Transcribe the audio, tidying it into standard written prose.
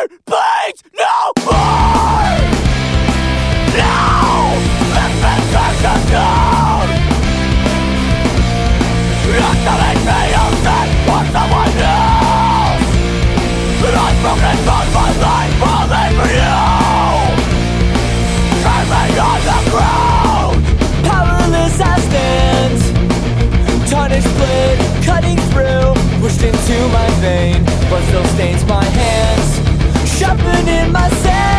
Please, no more! No! Let me take it down! You're telling me I'm dead for someone else, but I've broken down my life falling for you. Turn me on the ground. Powerless I stand, tarnished blade cutting through, pushed into my vein, blood still stains my hands, sharpening my sand.